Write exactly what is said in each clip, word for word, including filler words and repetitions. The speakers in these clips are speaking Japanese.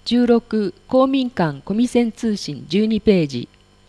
じゅうろく公民館コミセン通信じゅうにページ。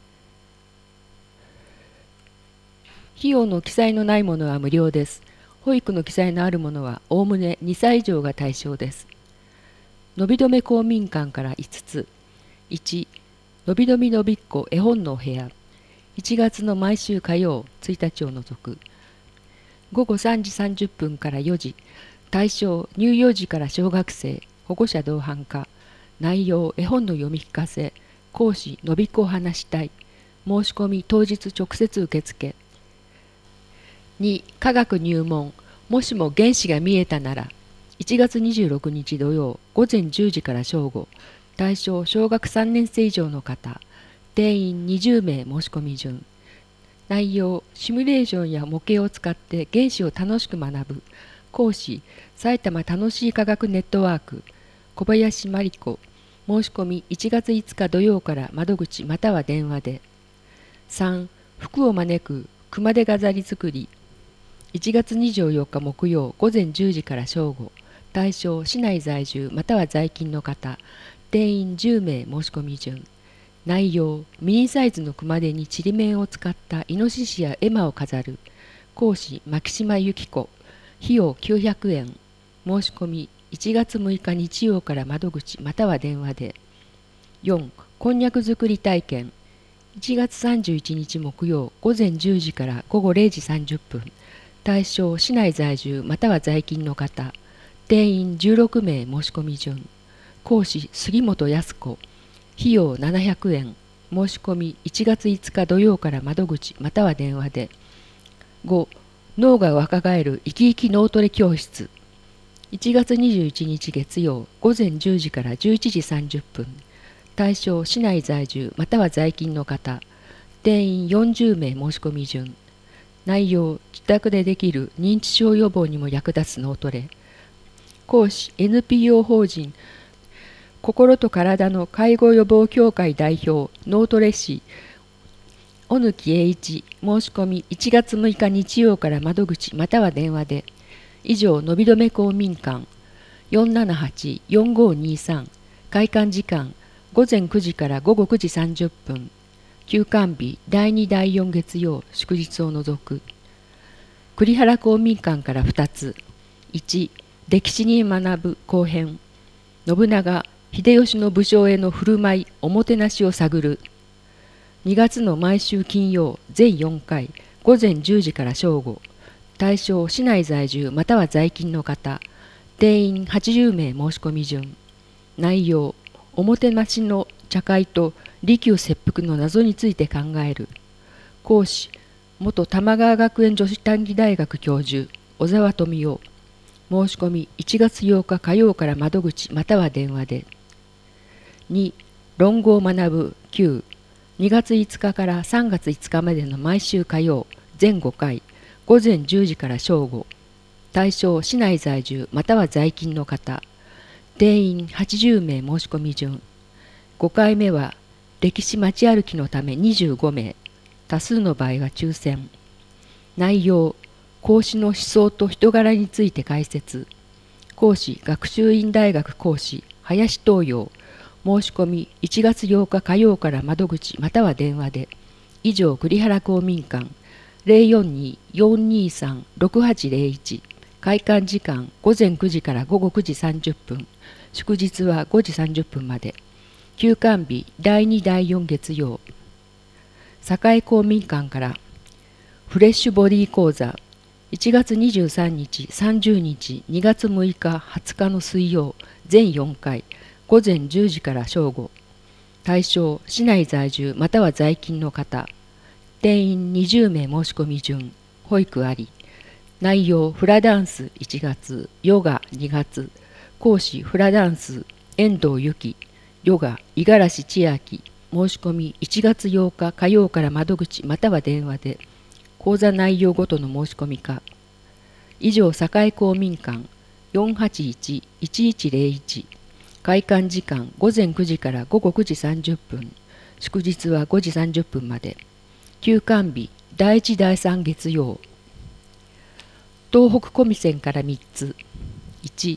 費用の記載のないものは無料です。保育の記載のあるものはおおむねにさい以上が対象です。のびどめ公民館からいつつ。いち、のびのびのびっこ絵本のお部屋。いちがつの毎週火曜ついたちを除く。ごごさんじさんじゅっぷんからよじ。対象乳幼児から小学生、保護者同伴化。内容絵本の読み聞かせ。講師のびっこを話したい。申し込み当日直接受付。に、科学入門。もしも原子が見えたなら。いちがつにじゅうろくにち土曜ごぜんじゅうじから正午。対象小学さんねんせい以上の方。定員にじゅうめい申し込み順。内容シミュレーションや模型を使って原子を楽しく学ぶ。講師埼玉楽しい科学ネットワーク小林真理子。申し込みいちがついつか土曜から窓口または電話で。さん、福を招く熊手飾り作り。いちがつにじゅうよっか木曜ごぜんじゅうじから正午。対象市内在住または在勤の方。定員じゅうめい申し込み順。内容ミニサイズの熊手にちりめんを使ったイノシシや絵馬を飾る。講師牧島由紀子。費用きゅうひゃくえん。申し込みいちがつむいか日曜から窓口または電話で。よん、こんにゃく作り体験。いちがつさんじゅういちにち木曜ごぜんじゅうじからごごれいじさんじゅっぷん。対象市内在住または在勤の方。定員じゅうろくめい申し込み順。講師杉本康子。費用ななひゃくえん。申し込みいちがついつか土曜から窓口または電話で。ご、脳が若返る生き生き脳トレ教室。いちがつにじゅういちにち月曜ごぜんじゅうじからじゅういちじさんじゅっぷん。対象市内在住または在勤の方。定員よんじゅうめい申し込み順。内容自宅でできる認知症予防にも役立つ脳トレ。講師 エヌピーオー 法人心と体の介護予防協会代表脳トレ師小貫英一。申し込みいちがつむいか日曜から窓口または電話で。以上のびどめ公民館 よんななはちよんごにさん。開館時間ごぜんくじからごごくじさんじゅっぷん。休館日だいにだいよん月曜祝日を除く。栗原公民館からふたつ。いち、歴史に学ぶ後編。信長秀吉の武将への振る舞いおもてなしを探る。にがつの毎週金曜全よんかいごぜんじゅうじから正午。対象市内在住または在勤の方。定員はちじゅうめい申し込み順。内容おもてなしの茶会と利休切腹の謎について考える。講師元玉川学園女子短期大学教授小沢富夫。申し込みいちがつようか火曜から窓口または電話で。に、論語を学ぶきゅう。にがついつかからさんがついつかまでの毎週火曜全ごかいごぜんじゅうじから正午。対象市内在住または在勤の方。定員はちじゅうめい申し込み順。ごかいめは歴史街歩きのためにじゅうごめい。多数の場合は抽選。内容孔子の思想と人柄について解説。講師学習院大学講師林東洋。申し込みいちがつようか火曜から窓口または電話で。以上栗原公民館 ゼロよんに よんにさん ろくはちゼロいち。開館時間ごぜんくじからごごくじさんじゅっぷん。祝日はごじさんじゅっぷんまで。休館日だいにだいよん月曜。栄公民館からフレッシュボディ講座。いちがつにじゅうさんにちさんじゅうにちにがつむいかはつかの水曜全よんかいごぜんじゅうじから正午。対象市内在住または在勤の方。定員にじゅうめい申し込み順。保育あり。内容フラダンスいちがつヨガにがつ。講師フラダンス遠藤由紀。ヨガ五十嵐千秋。申し込みいちがつようか火曜から窓口または電話で。講座内容ごとの申し込みか。以上栄公民館 よんはちいち いちいちゼロいち。開館時間ごぜんくじからごごくじさんじゅっぷん。祝日はごじさんじゅっぷんまで。休館日だいいちだいさん月曜。東北コミセンからみっつ。いち、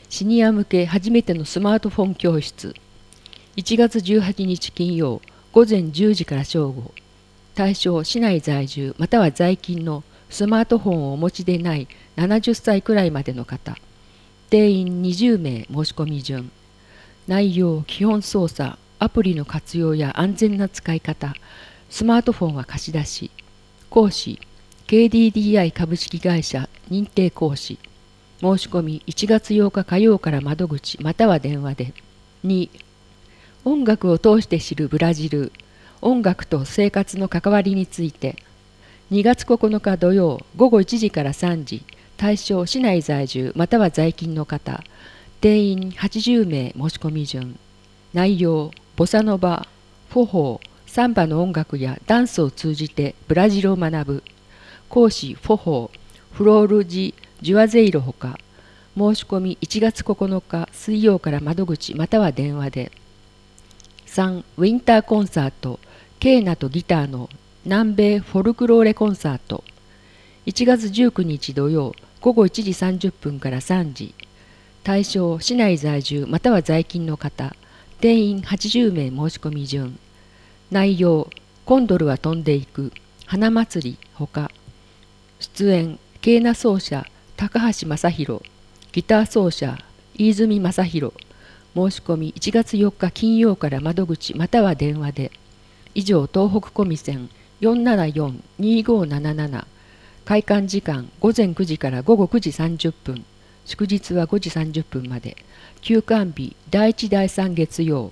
シニア向け初めてのスマートフォン教室。いちがつじゅうはちにち金曜、午前じゅうじから正午。対象市内在住または在勤のスマートフォンをお持ちでないななじゅっさいくらいまでの方。定員にじゅうめい申し込み順。内容、基本操作、アプリの活用や安全な使い方、スマートフォンは貸し出し。講師、ケーディーディーアイ 株式会社認定講師。申し込みいちがつようか火曜から窓口または電話で。に、音楽を通して知るブラジル。音楽と生活の関わりについて。にがつここのか土曜ごごいちじからさんじ。対象市内在住または在勤の方。定員はちじゅうめい申し込み順。内容、ボサノバ、フォホー、サンバの音楽やダンスを通じてブラジルを学ぶ。講師フォホー、フロール・ジ・ジュアゼイロほか。申し込みいちがつここのか水曜から窓口または電話で。さん. ウィンターコンサート、ケーナとギターの南米フォルクローレコンサート。いちがつじゅうくにち土曜ごごいちじさんじゅっぷんからさんじ。対象市内在住または在勤の方。定員はちじゅうめい申し込み順。内容、コンドルは飛んでいく、花祭りほか。出演、ケーナ奏者高橋正弘、ギター奏者飯泉正弘。申し込みいちがつよっか金曜から窓口または電話で。以上、東北コミセン よんななよんにごなななな。開館時間ごぜんくじからごごくじさんじゅっぷん。祝日はごじさんじゅっぷんまで。休館日だいいちだいさん月曜。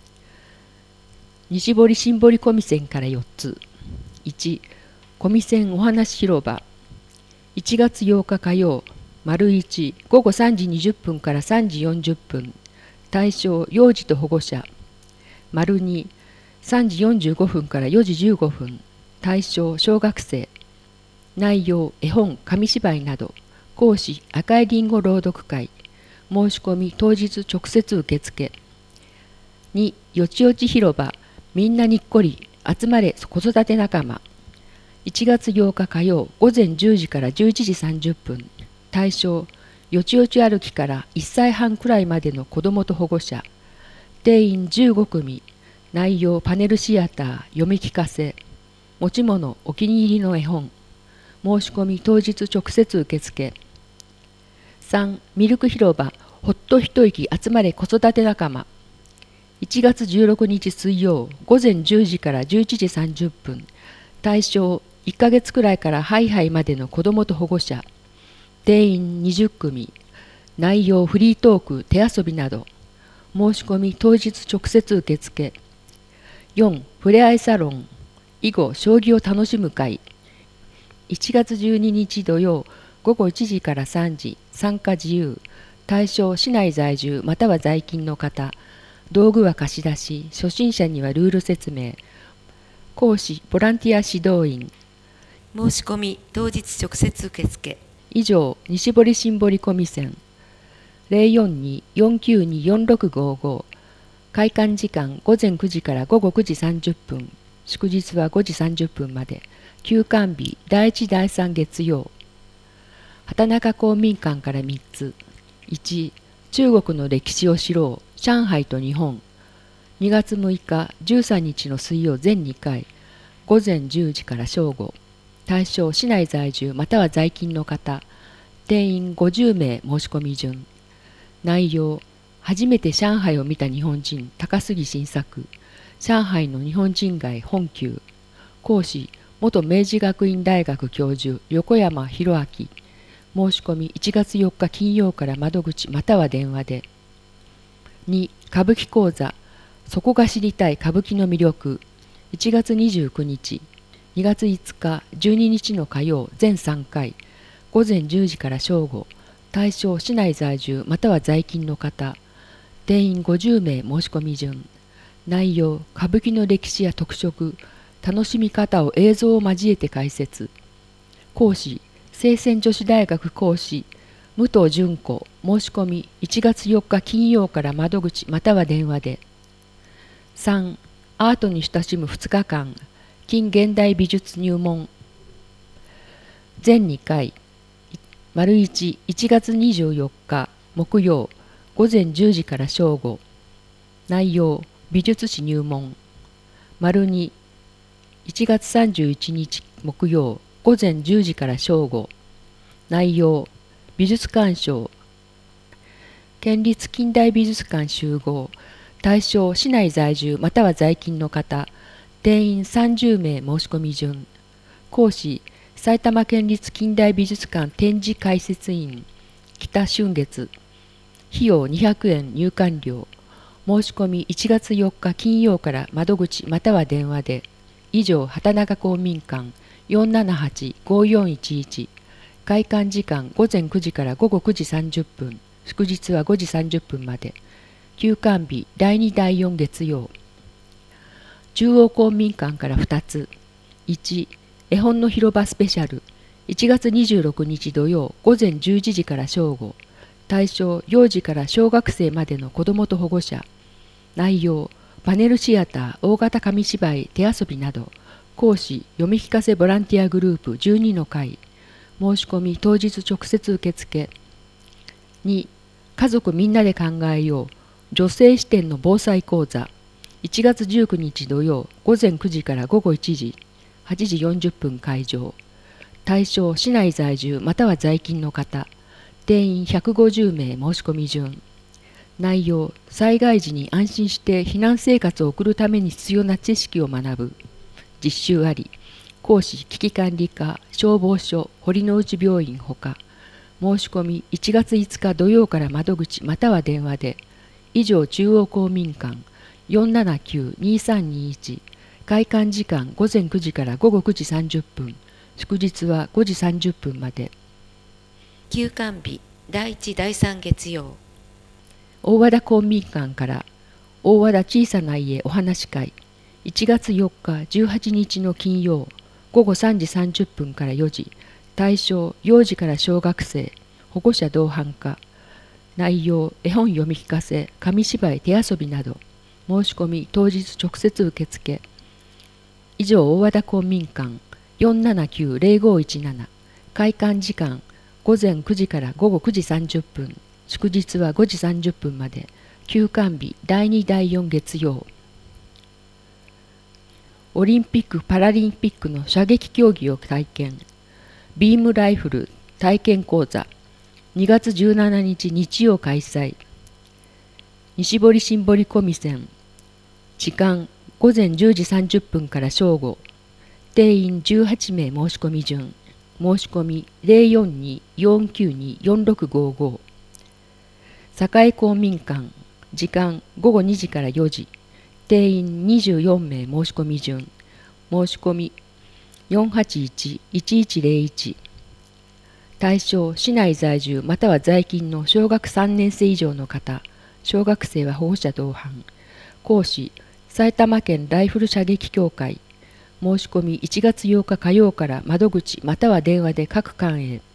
西堀新堀コミセンからよっつ。いち. コミセンお話広場。いちがつようか火曜、丸いちごごさんじにじゅっぷんからさんじよんじゅっぷん。対象幼児と保護者。丸にさんじよんじゅうごふんからよじじゅうごふん。対象小学生。内容絵本、紙芝居など。講師赤いりんご朗読会。申し込み当日直接受付。に. よちよち広場、みんなにっこり集まれ子育て仲間。いちがつようか火曜ごぜんじゅうじからじゅういちじさんじゅっぷん。対象よちよち歩きからいっさいはんくらいまでの子どもと保護者。定員じゅうごくみ。内容パネルシアター、読み聞かせ。持ち物お気に入りの絵本。申し込み当日直接受付。さん. ミルク広場、ほっと一息集まれ子育て仲間。いちがつじゅうろくにち水曜ごぜんじゅうじからじゅういちじさんじゅっぷん。対象いっかげつくらいからハイハイまでの子どもと保護者。定員にじゅっくみ。内容フリートーク、手遊びなど。申し込み当日直接受付。よん. ふれあいサロン、囲碁将棋を楽しむ会。いちがつじゅうににち土曜ごごいちじからさんじ。参加自由。対象市内在住または在勤の方。道具は貸し出し、初心者にはルール説明。講師ボランティア指導員。 申し込み当日直接受付。 以上、西堀新堀コミセン ゼロよんに よんきゅうに よんろくごご。開館時間ごぜんくじからごごくじさんじゅっぷん。祝日はごじさんじゅっぷんまで。休館日だいいちだいさん月曜。畑中公民館からみっつ。いち. 中国の歴史を知ろう、上海と日本。にがつむいかじゅうさんにちの水曜全にかい。ごぜんじゅうじから正午。対象市内在住または在勤の方。定員ごじゅうめい申し込み順。内容、初めて上海を見た日本人高杉晋作。上海の日本人街本宮。講師元明治学院大学教授横山博明。申し込みいちがつよっか金曜から窓口または電話で。に. 歌舞伎講座、そこが知りたい歌舞伎の魅力。いちがつにじゅうくにち、にがついつかじゅうににちの火曜全さんかい。ごぜんじゅうじから正午。対象市内在住または在勤の方。定員ごじゅうめい申し込み順。内容、歌舞伎の歴史や特色、楽しみ方を映像を交えて解説。講師清泉女子大学講師武藤純子。申し込みいちがつよっか金曜から窓口または電話で。さん. アートに親しむふつかかん、近現代美術入門。全にかい。丸いち、いちがつにじゅうよっか木曜午前じゅうじから正午。内容、美術史入門。丸に、いちがつさんじゅういちにち木曜、午前じゅうじから正午。内容、美術鑑賞。県立近代美術館集合。対象、市内在住または在勤の方。定員さんじゅうめい申し込み順。講師、埼玉県立近代美術館展示解説員、北春月。費用にひゃくえん入館料。申し込みいちがつよっか金曜から窓口または電話で。以上、畑中公民館 よんななはちごよんいちいち。開館時間午前くじから午後くじさんじゅっぷん。祝日はごじさんじゅっぷんまで。休館日だいにだいよん月曜。中央公民館からふたつ。いち、絵本の広場スペシャル。いちがつにじゅうろくにち土曜午前じゅういちじから正午。対象、幼児から小学生までの子どもと保護者。内容、パネルシアター、大型紙芝居、手遊びなど。講師、読み聞かせボランティアグループじゅうにの会。申し込み当日直接受付。に、家族みんなで考えよう。女性視点の防災講座。いちがつじゅうくにち土曜午前くじから午後いちじ。はちじよんじゅっぷん会場。対象、市内在住または在勤の方。定員ひゃくごじゅうめい申し込み順。内容、災害時に安心して避難生活を送るために必要な知識を学ぶ。実習あり。講師、危機管理課、消防署、堀之内病院ほか。申し込みいちがついつか土曜から窓口または電話で。以上、中央公民館 よんななきゅうにさんにいち。開館時間午前くじから午後くじさんじゅっぷん。祝日はごじさんじゅっぷんまで。 休館日だいいちだいさん月曜。 大和田公民館から大和田小さな家お話会。いちがつよっかじゅうはちにちの金曜午後さんじさんじゅっぷんからよじ。対象、幼児から小学生、保護者同伴化。内容、絵本読み聞かせ、紙芝居、手遊びなど。申し込み当日直接受付。以上、大和田公民館 よんななきゅうぜろごいちなな。開館時間午前くじから午後くじさんじゅっぷん。祝日はごじさんじゅっぷんまで。休館日だいにだいよん月曜。オリンピック・パラリンピックの射撃競技を体験。ビームライフル体験講座。にがつじゅうしちにち日曜開催。西堀新堀込線。時間午前じゅうじさんじゅっぷんから正午。定員じゅうはちめい申し込み順。申し込み ゼロよんに よんきゅうに よんろくごご。栄公民館。時間午後にじからよじ。定員にじゅうよんめい申し込み順。申し込み よんはちいち いちいちゼロいち。対象、市内在住または在勤の小学さんねんせい以上の方。小学生は保護者同伴。講師、埼玉県ライフル射撃協会。申し込みいちがつようか火曜から窓口または電話で各館へ。